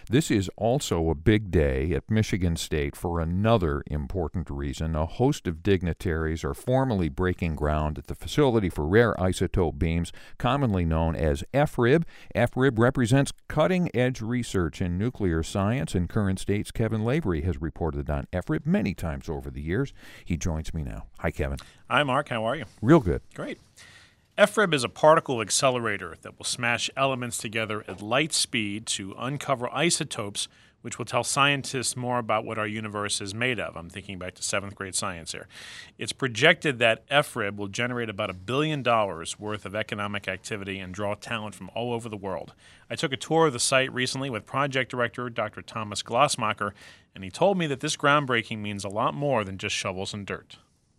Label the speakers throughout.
Speaker 1: This is also a big day at Michigan State for another important reason. A host of dignitaries are formally breaking ground at the Facility for Rare Isotope Beams, commonly known as FRIB. FRIB represents cutting-edge research in nuclear science, and Current State's Kevin Lavery has reported on FRIB many times over the years. He joins me now. Hi, Kevin.
Speaker 2: Hi, Mark. How are you?
Speaker 1: Real good.
Speaker 2: Great. FRIB is a particle accelerator that will smash elements together at light speed to uncover isotopes, which will tell scientists more about what our universe is made of. I'm thinking back to 7th grade science here. It's projected that FRIB will generate about $1 billion worth of economic activity and draw talent from all over the world. I took a tour of the site recently with project director Dr. Thomas Glossmacher, and he told me that this groundbreaking means a lot more than just shovels and dirt.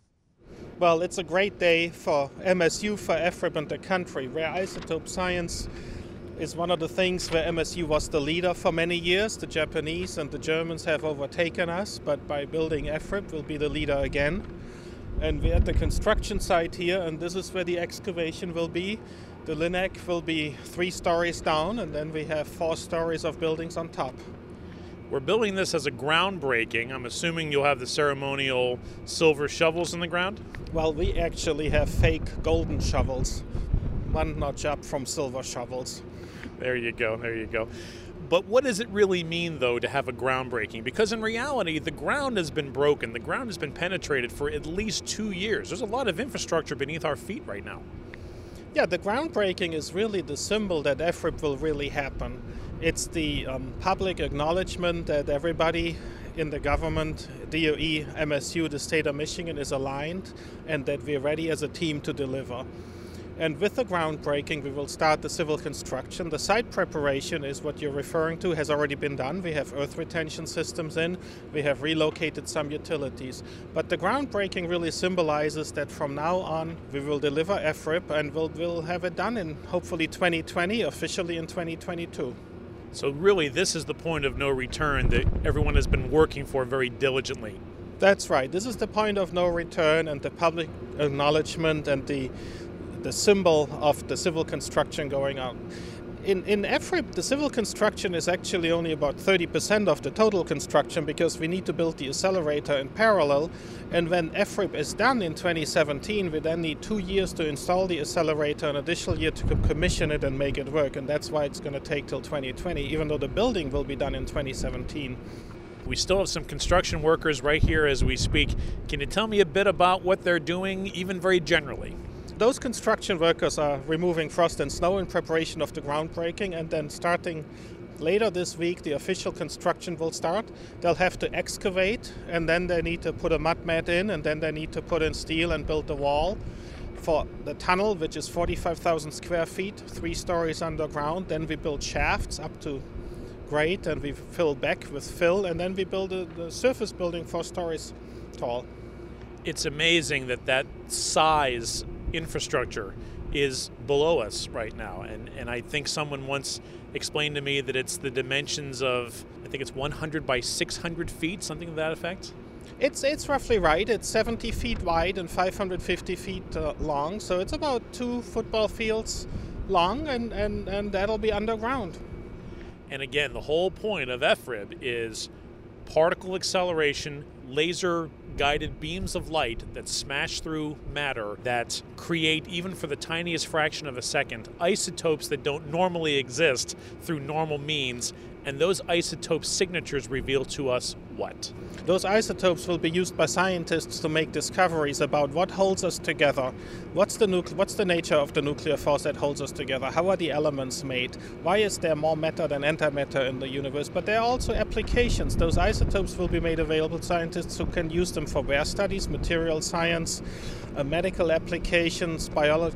Speaker 3: Well, it's a great day for MSU, for FRIB and the country. Rare isotope science is one of the things where MSU was the leader for many years. The Japanese and the Germans have overtaken us, but by building FRIB, we'll be the leader again. And we're at the construction site here, and this is where the excavation will be. The LINAC will be 3 stories down, and then we have 4 stories of buildings on top.
Speaker 2: We're building this as a groundbreaking. I'm assuming you'll have the ceremonial silver shovels in the ground?
Speaker 3: Well, we actually have fake golden shovels, one notch up from silver shovels.
Speaker 2: There you go, there you go. But what does it really mean, though, to have a groundbreaking? Because in reality, the ground has been broken. The ground has been penetrated for at least 2 years. There's a lot of infrastructure beneath our feet right now.
Speaker 3: Yeah, the groundbreaking is really the symbol that FRIB will really happen. It's the public acknowledgement that everybody in the government, DOE, MSU, the state of Michigan is aligned, and that we're ready as a team to deliver. And with the groundbreaking, we will start the civil construction. The site preparation is what you're referring to, has already been done. We have earth retention systems in, we have relocated some utilities. But the groundbreaking really symbolizes that from now on, we will deliver FRIB, and we'll have it done in hopefully 2020, officially in 2022.
Speaker 2: So really, this is the point of no return that everyone has been working for very diligently.
Speaker 3: That's right. This is the point of no return, and the public acknowledgement and the symbol of the civil construction going on. In FRIB, the civil construction is actually only about 30% of the total construction because we need to build the accelerator in parallel. And when FRIB is done in 2017, we then need 2 years to install the accelerator, an additional year to commission it and make it work. And that's why it's going to take till 2020, even though the building will be done in 2017.
Speaker 2: We still have some construction workers right here as we speak. Can you tell me a bit about what they're doing, even very generally?
Speaker 3: Those construction workers are removing frost and snow in preparation of the groundbreaking, and then starting later this week, the official construction will start. They'll have to excavate, and then they need to put a mud mat in, and then they need to put in steel and build the wall for the tunnel, which is 45,000 square feet, 3 stories underground. Then we build shafts up to grade, and we fill back with fill, and then we build the surface building 4 stories tall.
Speaker 2: It's amazing that size infrastructure is below us right now, and I think someone once explained to me that it's the dimensions of, I think it's 100 by 600 feet, something to that effect.
Speaker 3: It's roughly right. It's 70 feet wide and 550 feet long, so it's about 2 football fields long, and that'll be underground.
Speaker 2: And again, the whole point of FRIB is particle acceleration, laser-guided beams of light that smash through matter that create, even for the tiniest fraction of a second, isotopes that don't normally exist through normal means, and those isotope signatures reveal to us what?
Speaker 3: Those isotopes will be used by scientists to make discoveries about what holds us together. What's the nature of the nuclear force that holds us together? How are the elements made? Why is there more matter than antimatter in the universe? But there are also applications. Those isotopes will be made available to scientists who can use them for rare studies, material science, medical applications,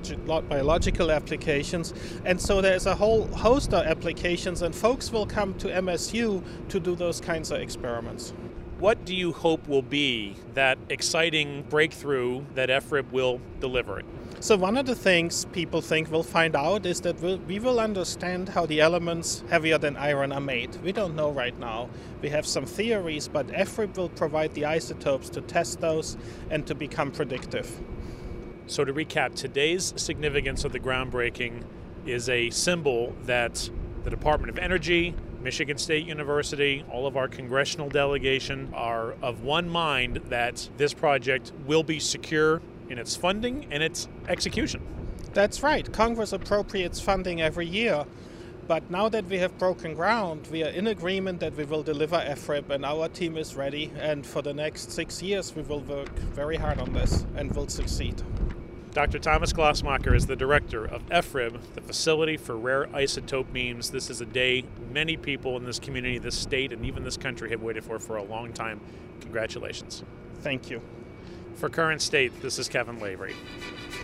Speaker 3: biological applications. And so there's a whole host of applications, and folks will come to MSU to do those kinds of experiments.
Speaker 2: What do you hope will be that exciting breakthrough that FRIB will deliver?
Speaker 3: So one of the things people think we'll find out is that we will understand how the elements heavier than iron are made. We don't know right now. We have some theories, but FRIB will provide the isotopes to test those and to become predictive.
Speaker 2: So to recap, today's significance of the groundbreaking is a symbol that the Department of Energy, Michigan State University, all of our congressional delegation are of one mind that this project will be secure in its funding and its execution.
Speaker 3: That's right. Congress appropriates funding every year. But now that we have broken ground, we are in agreement that we will deliver EFRIB, and our team is ready. And for the next 6 years, we will work very hard on this and will succeed.
Speaker 2: Dr. Thomas Glassmacher is the director of EFRIB, the Facility for Rare Isotope Beams. This is a day many people in this community, this state, and even this country have waited for a long time. Congratulations.
Speaker 3: Thank you.
Speaker 2: For Current State, this is Kevin Lavery.